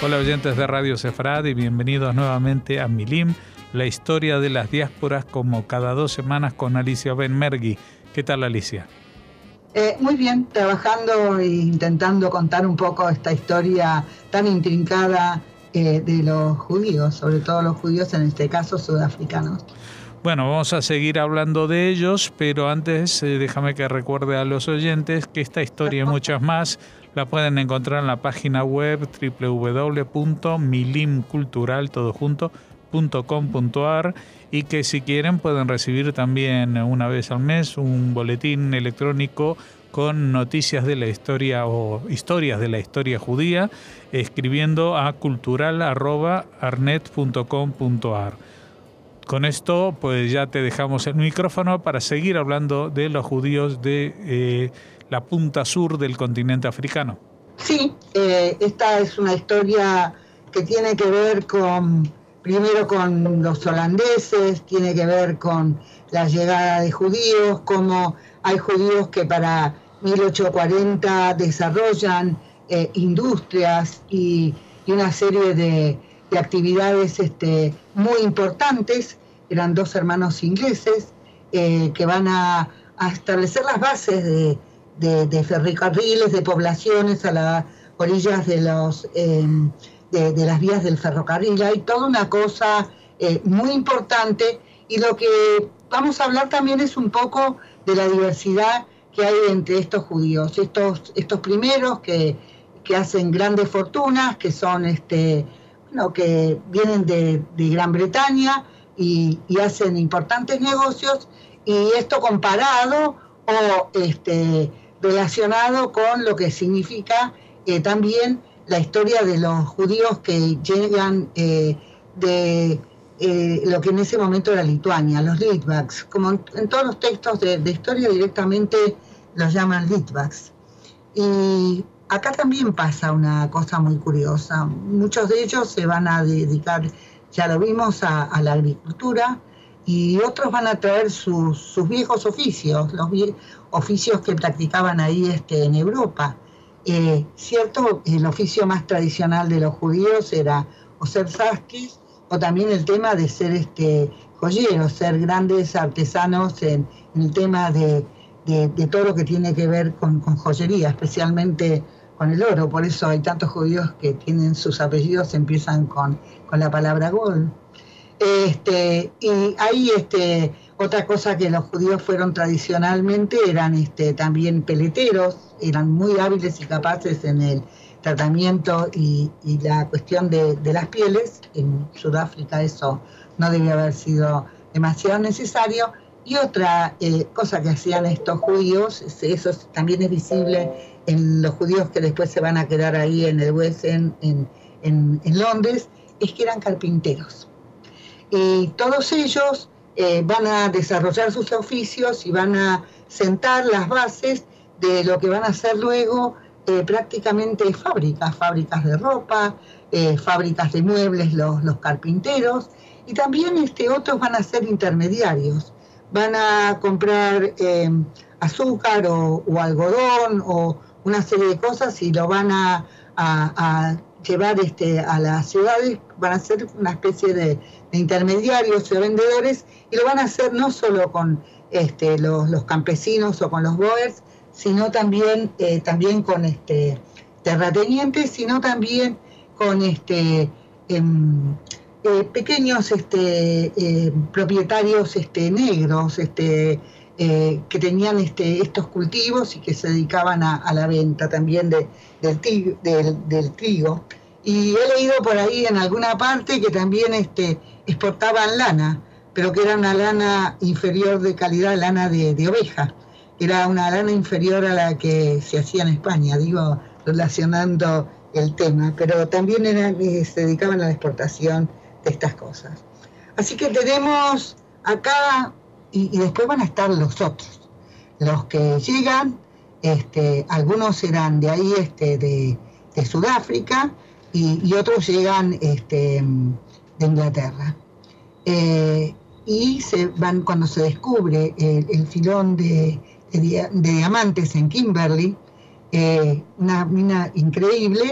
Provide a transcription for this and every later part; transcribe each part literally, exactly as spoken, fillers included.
Hola oyentes de Radio Sefrad y bienvenidos nuevamente a Milim, la historia de las diásporas, como cada dos semanas con Alicia Benmergui. ¿Qué tal, Alicia? Eh, muy bien, trabajando e intentando contar un poco esta historia tan intrincada eh, de los judíos, sobre todo los judíos, en este caso sudafricanos. Bueno, vamos a seguir hablando de ellos, pero antes eh, déjame que recuerde a los oyentes que esta historia y muchas más la pueden encontrar en la página web doble u doble u doble u punto milimcultural todo junto punto com punto a r y que si quieren pueden recibir también una vez al mes un boletín electrónico con noticias de la historia o historias de la historia judía, escribiendo a cultural arroba arnet punto com punto a r. Con esto, pues ya te dejamos el micrófono para seguir hablando de los judíos de eh, la punta sur del continente africano. Sí, eh, esta es una historia que tiene que ver con, primero con los holandeses, tiene que ver con la llegada de judíos, cómo hay judíos que para mil ochocientos cuarenta desarrollan eh, industrias y, y una serie de... de actividades este, muy importantes. Eran dos hermanos ingleses eh, que van a, a establecer las bases de, de, de ferrocarriles, de poblaciones a las orillas de, los, eh, de, de las vías del ferrocarril. Hay toda una cosa eh, muy importante, y lo que vamos a hablar también es un poco de la diversidad que hay entre estos judíos, estos, estos primeros que, que hacen grandes fortunas, que son este, bueno, que vienen de, de Gran Bretaña y, y hacen importantes negocios, y esto comparado o este, relacionado con lo que significa eh, también la historia de los judíos que llegan eh, de eh, lo que en ese momento era Lituania, los Litvaks, como en, en todos los textos de, de historia directamente los llaman Litvaks. Y acá también pasa una cosa muy curiosa. Muchos de ellos se van a dedicar, ya lo vimos, a, a la agricultura, y otros van a traer sus, sus viejos oficios, los vie- oficios que practicaban ahí este, en Europa. Eh, cierto, el oficio más tradicional de los judíos era o ser sastres, o también el tema de ser este, joyeros, ser grandes artesanos en, en el tema de, de, de todo lo que tiene que ver con, con joyería, especialmente con el oro. Por eso hay tantos judíos que tienen sus apellidos, empiezan con, con la palabra gold. Este, y hay este, otra cosa que los judíos fueron tradicionalmente, eran este, también peleteros, eran muy hábiles y capaces en el tratamiento y, y la cuestión de, de las pieles. En Sudáfrica eso no debe haber sido demasiado necesario. Y otra eh, cosa que hacían estos judíos, eso también es visible en los judíos que después se van a quedar ahí en el West End, en, en, en Londres, es que eran carpinteros. Y todos ellos eh, van a desarrollar sus oficios y van a sentar las bases de lo que van a ser luego eh, prácticamente fábricas, fábricas de ropa, eh, fábricas de muebles, los, los carpinteros, y también este, otros van a ser intermediarios. Van a comprar eh, azúcar o, o algodón o una serie de cosas y lo van a, a, a llevar este, a las ciudades. Van a ser una especie de, de intermediarios o vendedores, y lo van a hacer no solo con este, los, los campesinos o con los boers, sino también, eh, también con este, terratenientes, sino también con este, eh, eh, pequeños este, eh, propietarios este, negros, este, Eh, que tenían este, estos cultivos y que se dedicaban a, a la venta también de, del, tig, del, del trigo. Y he leído por ahí en alguna parte que también este, exportaban lana, pero que era una lana inferior de calidad, lana de, de oveja. Era una lana inferior a la que se hacía en España, digo, relacionando el tema, pero también era, se dedicaban a la exportación de estas cosas. Así que tenemos acá... Y, y después van a estar los otros, los que llegan, este, algunos eran de ahí, este, de, de Sudáfrica, y, y otros llegan este, de Inglaterra. Eh, y se van, cuando se descubre el, el filón de, de, de diamantes en Kimberley, eh, una mina increíble,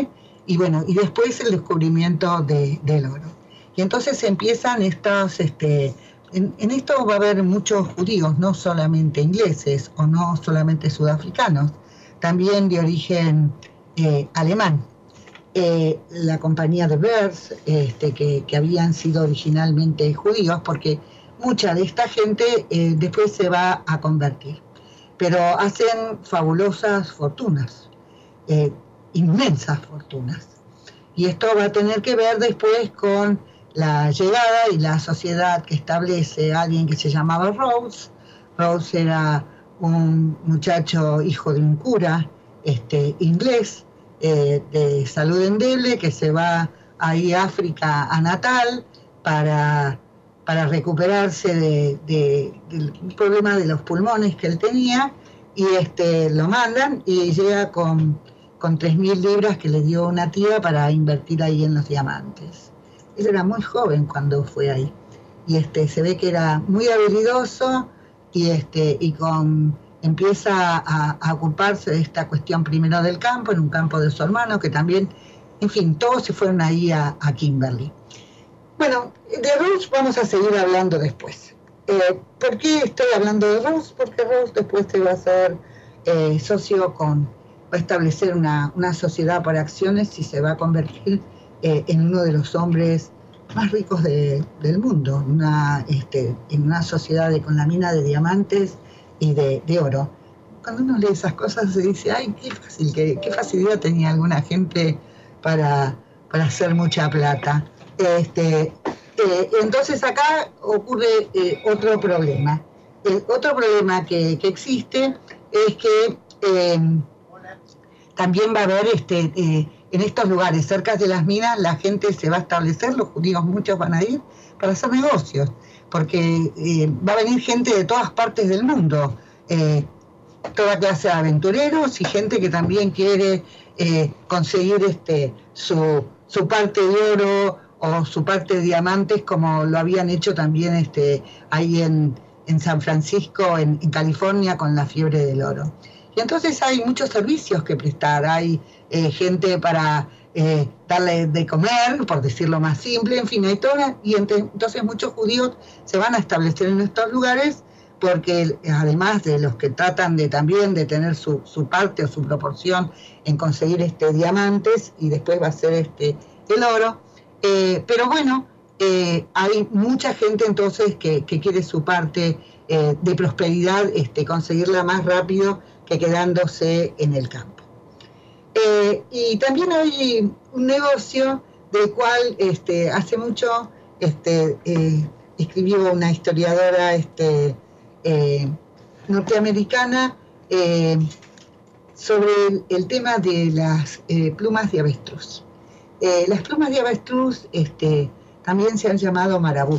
y bueno, y después el descubrimiento de, del oro. Y entonces empiezan estos, este, en, en esto va a haber muchos judíos, no solamente ingleses o no solamente sudafricanos, también de origen eh, alemán. Eh, la compañía de Beers, este, que, que habían sido originalmente judíos, porque mucha de esta gente eh, después se va a convertir, pero hacen fabulosas fortunas, eh, inmensas fortunas. Y esto va a tener que ver después con la llegada y la sociedad que establece alguien que se llamaba Rose. Rose era un muchacho hijo de un cura este, inglés, eh, de salud endeble, que se va ahí a África a Natal para, para recuperarse de, de, del problema de los pulmones que él tenía, y este, lo mandan y llega con, con tres mil libras que le dio una tía para invertir ahí en los diamantes. Él era muy joven cuando fue ahí, y este, se ve que era muy habilidoso, y, este, y con, empieza a, a ocuparse de esta cuestión primero del campo, en un campo de su hermano, que también, en fin, todos se fueron ahí a, a Kimberley. Bueno, de Rose vamos a seguir hablando después. Eh, ¿Por qué estoy hablando de Rose? Porque Rose después se va a ser eh, socio con, va a establecer una, una sociedad por acciones y se va a convertir eh, en uno de los hombres más ricos de, del mundo, una, este, en una sociedad de, con la mina de diamantes y de, de oro. Cuando uno lee esas cosas se dice, ay, qué fácil, qué, qué facilidad tenía alguna gente para, para hacer mucha plata. Este, eh, entonces acá ocurre eh, otro problema. El otro problema que, que existe es que eh, también va a haber este, eh, en estos lugares, cerca de las minas, la gente se va a establecer, los judíos muchos van a ir para hacer negocios, porque eh, va a venir gente de todas partes del mundo, eh, toda clase de aventureros y gente que también quiere eh, conseguir este, su, su parte de oro o su parte de diamantes, como lo habían hecho también este, ahí en, en San Francisco, en, en California, con la fiebre del oro. Y entonces hay muchos servicios que prestar, hay eh, gente para eh, darle de comer, por decirlo más simple, en fin, hay todas, y entre, entonces muchos judíos se van a establecer en estos lugares, porque además de los que tratan de también de tener su, su parte o su proporción en conseguir este diamantes, y después va a ser este el oro, eh, pero bueno, eh, hay mucha gente entonces que, que quiere su parte eh, de prosperidad, este, conseguirla más rápido que quedándose en el campo. Eh, y también hay un negocio del cual este, hace mucho este, eh, escribió una historiadora este, eh, norteamericana eh, sobre el, el tema de las eh, plumas de avestruz. Eh, las plumas de avestruz este, también se han llamado marabú.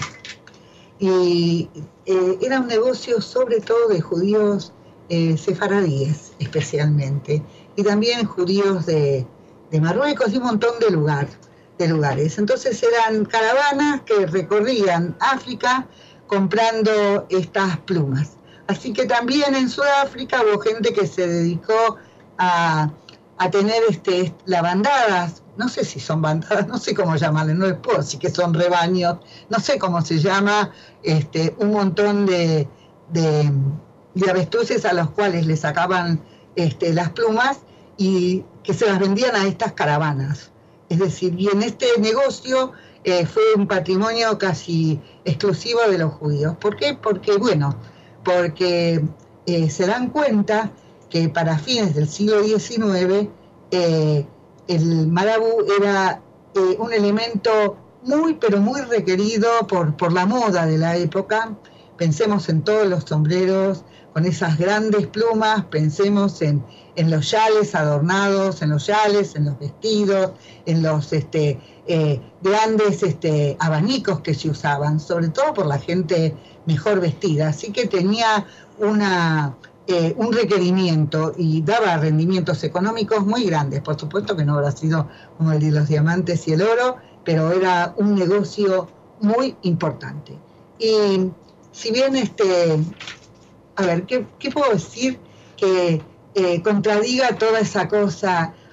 Y eh, era un negocio sobre todo de judíos Eh, sefaradíes especialmente, y también judíos de, de Marruecos y un montón de, lugar, de lugares. Entonces eran caravanas que recorrían África comprando estas plumas. Así que también en Sudáfrica hubo gente que se dedicó a, a tener este, las bandadas, no sé si son bandadas, no sé cómo llamarle, no les puedo decir que son rebaños, no sé cómo se llama, este, un montón de... de de avestruces a los cuales le sacaban este, las plumas y que se las vendían a estas caravanas. Es decir, y en este negocio eh, fue un patrimonio casi exclusivo de los judíos. ¿Por qué? Porque, bueno, porque eh, se dan cuenta que para fines del siglo diecinueve eh, el marabú era eh, un elemento muy, pero muy requerido por, por la moda de la época. Pensemos en todos los sombreros con esas grandes plumas, pensemos en, en los yales adornados, en los yales, en los vestidos, en los este, eh, grandes este, abanicos que se usaban, sobre todo por la gente mejor vestida. Así que tenía una, eh, un requerimiento y daba rendimientos económicos muy grandes. Por supuesto que no habrá sido como el de los diamantes y el oro, pero era un negocio muy importante. Y si bien este... A ver, ¿qué, qué puedo decir que eh, contradiga toda esa cosa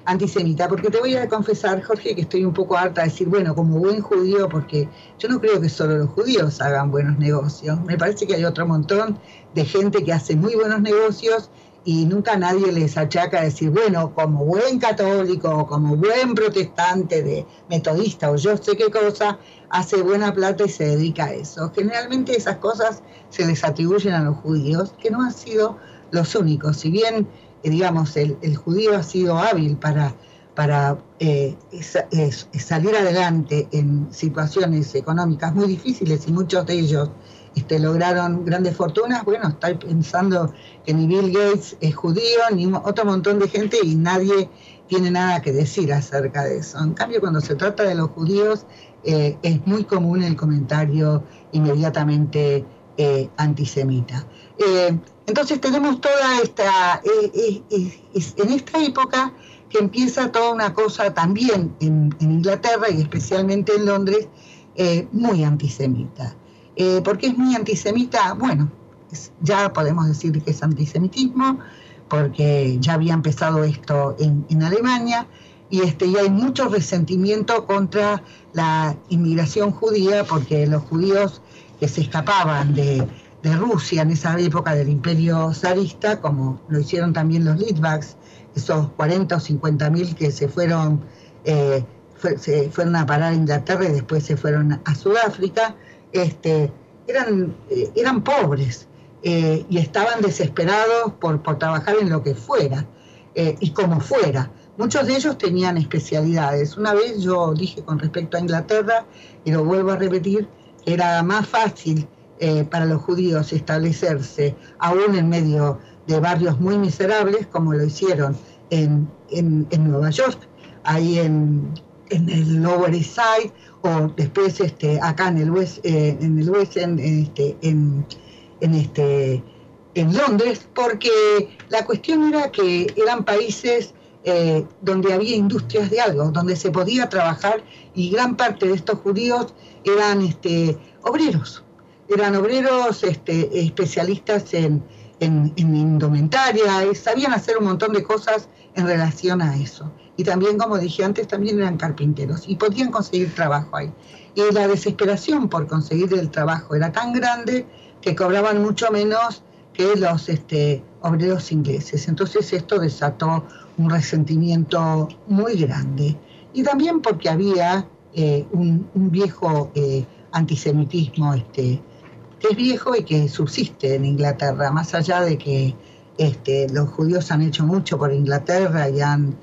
antisemita, porque te voy a confesar, Jorge, que estoy un poco harta de decir, bueno, como buen judío, porque yo no creo que solo los judíos hagan buenos negocios, me parece que hay otro montón de gente que hace muy buenos negocios y nunca nadie les achaca decir, bueno, como buen católico o como buen protestante de metodista o yo sé qué cosa, hace buena plata y se dedica a eso. Generalmente esas cosas se les atribuyen a los judíos, que no han sido los únicos. Si bien, eh, digamos, el, el judío ha sido hábil para, para eh, es, es, salir adelante en situaciones económicas muy difíciles y muchos de ellos Este, lograron grandes fortunas, bueno, estoy pensando que ni Bill Gates es judío, ni otro montón de gente y nadie tiene nada que decir acerca de eso. En cambio, cuando se trata de los judíos, eh, es muy común el comentario inmediatamente eh, antisemita. Eh, entonces tenemos toda esta, eh, eh, eh, en esta época que empieza toda una cosa también en, en Inglaterra y especialmente en Londres, eh, muy antisemita. Eh, ¿Por qué es muy antisemita? Bueno, es, ya podemos decir que es antisemitismo, porque ya había empezado esto en, en Alemania, y, este, y hay mucho resentimiento contra la inmigración judía, porque los judíos que se escapaban de, de Rusia en esa época del imperio zarista, como lo hicieron también los Litvaks, esos cuarenta o cincuenta mil que se fueron, eh, fue, se fueron a parar a Inglaterra y después se fueron a Sudáfrica, Este, eran, eh, eran pobres eh, y estaban desesperados por, por trabajar en lo que fuera eh, y como fuera. Muchos de ellos tenían especialidades. Una vez yo dije con respecto a Inglaterra, y lo vuelvo a repetir, que era más fácil eh, para los judíos establecerse aún en medio de barrios muy miserables, como lo hicieron en, en, en Nueva York, ahí en, en el Lower East Side, o después este, acá en el West, eh, en el West End, este, en, en, este, en Londres, porque la cuestión era que eran países eh, donde había industrias de algo, donde se podía trabajar, y gran parte de estos judíos eran este, obreros, eran obreros este, especialistas en, en, en indumentaria, y sabían hacer un montón de cosas en relación a eso. Y también, como dije antes, también eran carpinteros y podían conseguir trabajo ahí. Y la desesperación por conseguir el trabajo era tan grande que cobraban mucho menos que los este, obreros ingleses. Entonces esto desató un resentimiento muy grande. Y también porque había eh, un, un viejo eh, antisemitismo este, que es viejo y que subsiste en Inglaterra, más allá de que este, los judíos han hecho mucho por Inglaterra y han...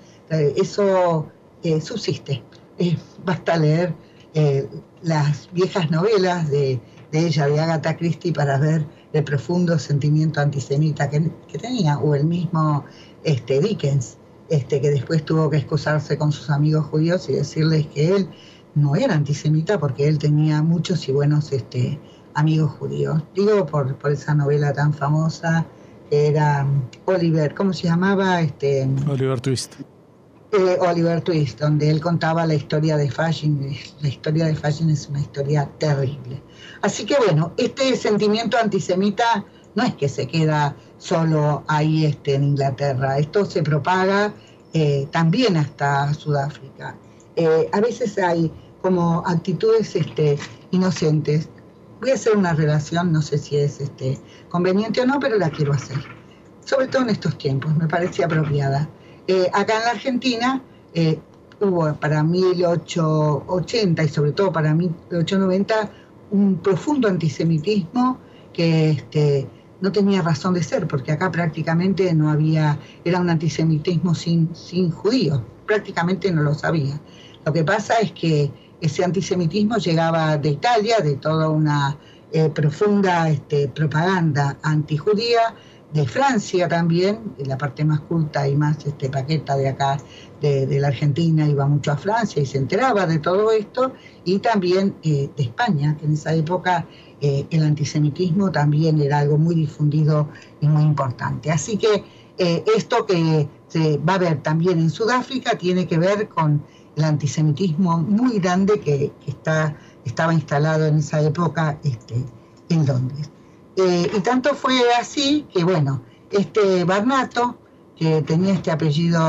Eso eh, subsiste. Eh, basta leer eh, las viejas novelas de, de ella, de Agatha Christie, para ver el profundo sentimiento antisemita que, que tenía, o el mismo este, Dickens, este, que después tuvo que excusarse con sus amigos judíos y decirles que él no era antisemita porque él tenía muchos y buenos este, amigos judíos. Digo por, por esa novela tan famosa que era Oliver, ¿cómo se llamaba? Este, Oliver Twist. Eh, Oliver Twist, donde él contaba la historia de Fashing. La historia de Fashing es una historia terrible. Así que bueno, este sentimiento antisemita no es que se queda solo ahí este, en Inglaterra, esto se propaga eh, también hasta Sudáfrica. Eh, a veces hay como actitudes este, inocentes. Voy a hacer una relación, no sé si es este, conveniente o no, pero la quiero hacer. Sobre todo en estos tiempos, me parece apropiada. Eh, acá en la Argentina eh, hubo para mil ochocientos ochenta y sobre todo para mil ochocientos noventa un profundo antisemitismo que este, no tenía razón de ser, porque acá prácticamente no había, era un antisemitismo sin, sin judíos, prácticamente no lo sabía. Lo que pasa es que ese antisemitismo llegaba de Italia, de toda una eh, profunda este, propaganda antijudía, de Francia también, la parte más culta y más este, paqueta de acá, de, de la Argentina, iba mucho a Francia y se enteraba de todo esto, y también eh, de España, que en esa época eh, el antisemitismo también era algo muy difundido y muy importante. Así que eh, esto que se va a ver también en Sudáfrica tiene que ver con el antisemitismo muy grande que, que está, estaba instalado en esa época este, en Londres. Eh, y tanto fue así que, bueno, este Barnato, que tenía este apellido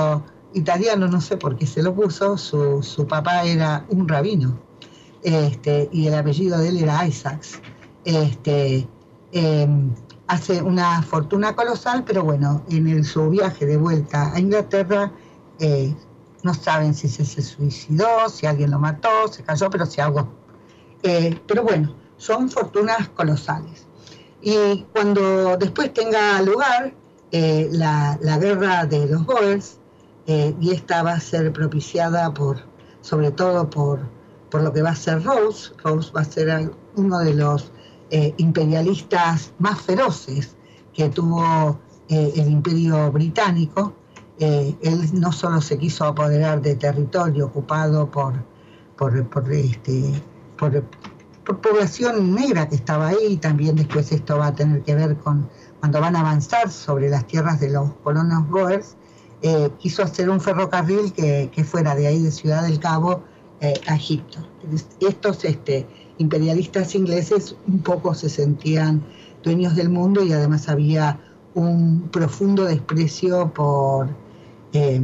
italiano, no sé por qué se lo puso, su, su papá era un rabino, este, y el apellido de él era Isaacs. Este, eh, hace una fortuna colosal, pero bueno, en el, su viaje de vuelta a Inglaterra, eh, no saben si se, se suicidó, si alguien lo mató, se cayó, pero se ahogó. Eh, pero bueno, son fortunas colosales. Y cuando después tenga lugar eh, la, la guerra de los Boers, eh, y esta va a ser propiciada por, sobre todo por, por lo que va a ser Rose. Rose va a ser uno de los eh, imperialistas más feroces que tuvo eh, el Imperio Británico. Eh, él no solo se quiso apoderar de territorio ocupado por, por, por, este, por, por población negra que estaba ahí, también después esto va a tener que ver con cuando van a avanzar sobre las tierras de los colonos Boers, eh, quiso hacer un ferrocarril que, que fuera de ahí, de Ciudad del Cabo, eh, a Egipto. Estos este, imperialistas ingleses un poco se sentían dueños del mundo y además había un profundo desprecio por... Eh,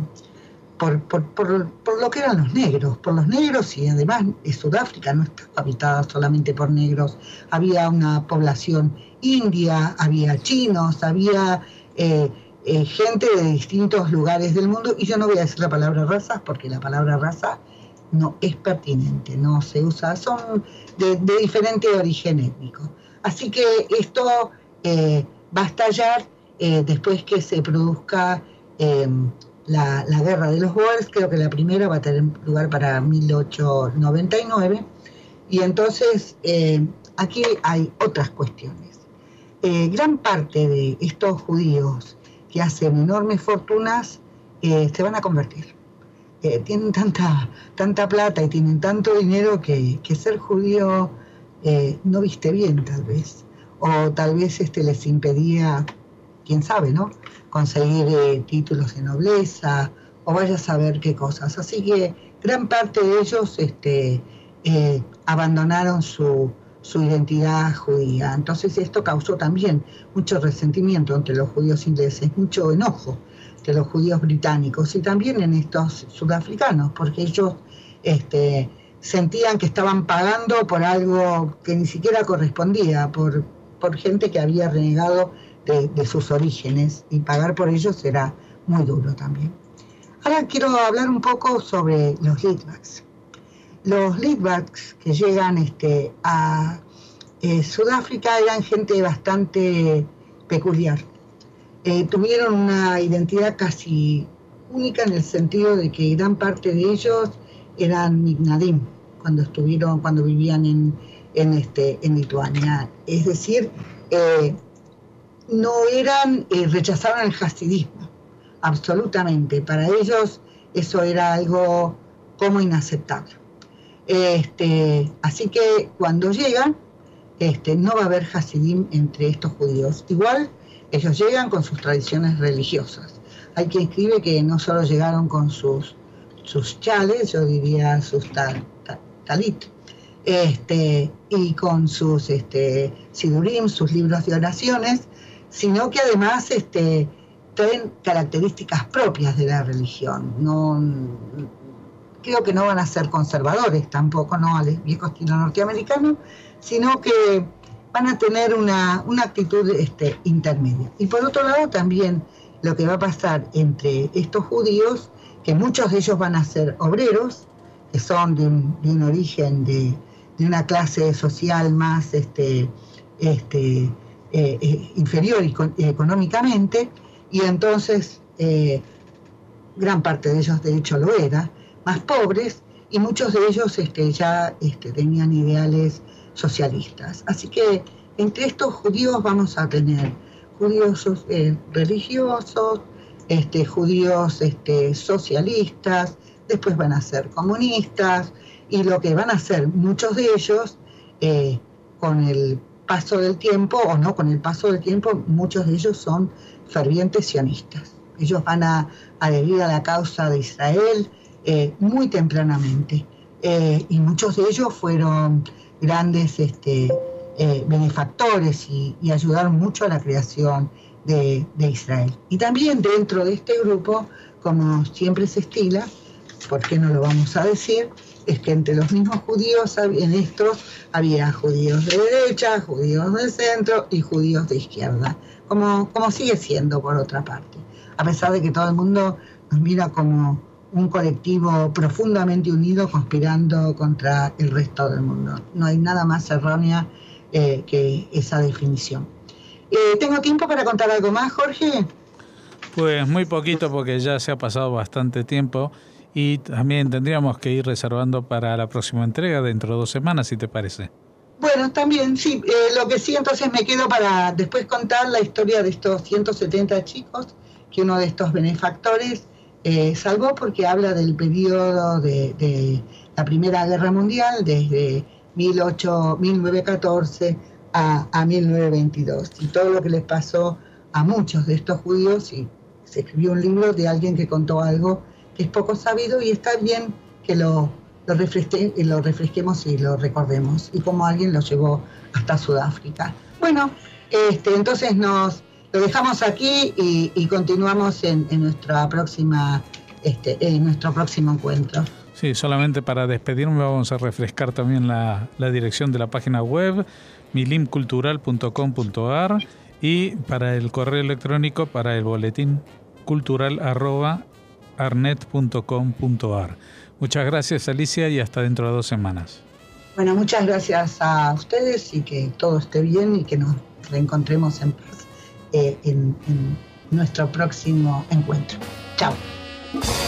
por, por, por, por lo que eran los negros, por los negros, y además Sudáfrica no estaba habitada solamente por negros, había una población india, había chinos, había eh, eh, gente de distintos lugares del mundo, y yo no voy a decir la palabra raza porque la palabra raza no es pertinente, no se usa, son de, de diferente origen étnico. Así que esto eh, va a estallar eh, después que se produzca Eh, la, la guerra de los Boers. Creo que la primera va a tener lugar para mil ochocientos noventa y nueve, y entonces eh, aquí hay otras cuestiones. Eh, gran parte de estos judíos que hacen enormes fortunas eh, se van a convertir. Eh, tienen tanta, tanta plata y tienen tanto dinero que, que ser judío eh, no viste bien, tal vez, o tal vez este les impedía, quién sabe, ¿no?, conseguir eh, títulos de nobleza, o vaya a saber qué cosas. Así que gran parte de ellos este, eh, abandonaron su, su identidad judía. Entonces esto causó también mucho resentimiento entre los judíos ingleses, mucho enojo entre los judíos británicos y también en estos sudafricanos, porque ellos este, sentían que estaban pagando por algo que ni siquiera correspondía, por, por gente que había renegado De, de sus orígenes, y pagar por ellos será muy duro también. Ahora quiero hablar un poco sobre los Litvaks. Los Litvaks que llegan este, a eh, Sudáfrica eran gente bastante peculiar. Eh, tuvieron una identidad casi única en el sentido de que gran parte de ellos eran Mignadim cuando estuvieron, cuando vivían en, en, este, en Lituania. Es decir, eh, no eran, eh, rechazaron el hasidismo, absolutamente. Para ellos eso era algo como inaceptable. Este, así que cuando llegan, este, no va a haber hasidim entre estos judíos. Igual ellos llegan con sus tradiciones religiosas. Hay quien escribe que no solo llegaron con sus, sus chales, yo diría sus tal, tal, talit, este, y con sus este, sidurim, sus libros de oraciones, sino que además este, traen características propias de la religión. No, creo que no van a ser conservadores tampoco, no al viejo estilo norteamericano, sino que van a tener una, una actitud este, intermedia. Y por otro lado también lo que va a pasar entre estos judíos, que muchos de ellos van a ser obreros, que son de un, de un origen de, de una clase social más este, este, Eh, eh, inferior eh, económicamente, y entonces eh, gran parte de ellos de hecho lo era, más pobres, y muchos de ellos este, ya este, tenían ideales socialistas. Así que entre estos judíos vamos a tener judíos eh, religiosos, este, judíos este, socialistas, después van a ser comunistas, y lo que van a hacer muchos de ellos eh, con el paso del tiempo, o no con el paso del tiempo, muchos de ellos son fervientes sionistas. Ellos van a adherir a la causa de Israel eh, muy tempranamente, eh, y muchos de ellos fueron grandes este, eh, benefactores y, y ayudaron mucho a la creación de, de Israel. Y también dentro de este grupo como siempre se estila, ¿por qué no lo vamos a decir? Es que entre los mismos judíos, en estos había judíos de derecha, judíos de centro y judíos de izquierda, como, como sigue siendo por otra parte, a pesar de que todo el mundo nos mira como un colectivo profundamente unido conspirando contra el resto del mundo. No hay nada más errónea eh, que esa definición. Eh, ¿Tengo tiempo para contar algo más, Jorge? Pues muy poquito, porque ya se ha pasado bastante tiempo. Y también tendríamos que ir reservando para la próxima entrega dentro de dos semanas, si te parece. Bueno, también, sí. Eh, lo que sí, entonces me quedo para después contar la historia de estos ciento setenta chicos que uno de estos benefactores eh, salvó, porque habla del periodo de, de la Primera Guerra Mundial, desde mil novecientos catorce a, a mil novecientos veintidós, y todo lo que les pasó a muchos de estos judíos. Y se escribió un libro de alguien que contó algo que es poco sabido, y está bien que lo, lo, refresque, lo refresquemos y lo recordemos, y como alguien lo llevó hasta Sudáfrica. Bueno, este, entonces nos lo dejamos aquí y, y continuamos en, en nuestra próxima, este, en nuestro próximo encuentro. Sí, solamente para despedirme vamos a refrescar también la, la dirección de la página web, milim cultural punto com punto ar, y para el correo electrónico, para el boletín cultural arroba arnet punto com punto ar. Muchas gracias, Alicia, y hasta dentro de dos semanas. Bueno, muchas gracias a ustedes, y que todo esté bien y que nos reencontremos en paz eh, en, en nuestro próximo encuentro. Chao.